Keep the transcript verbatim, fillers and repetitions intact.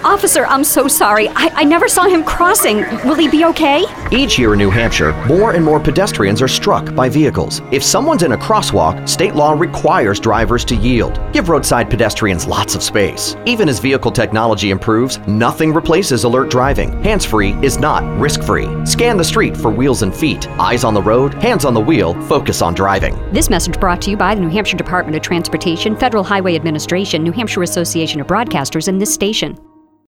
Officer, I'm so sorry. I, I never saw him crossing. Will he be okay? Each year in New Hampshire, more and more pedestrians are struck by vehicles. If someone's in a crosswalk, state law requires drivers to yield. Give roadside pedestrians lots of space. Even as vehicle technology improves, nothing replaces alert driving. Hands-free is not risk-free. Scan the street for wheels and feet. Eyes on the road, hands on the wheel, focus on driving. This message brought to you by the New Hampshire Department of Transportation, Federal Highway Administration, New Hampshire Association of Broadcasters, and this station.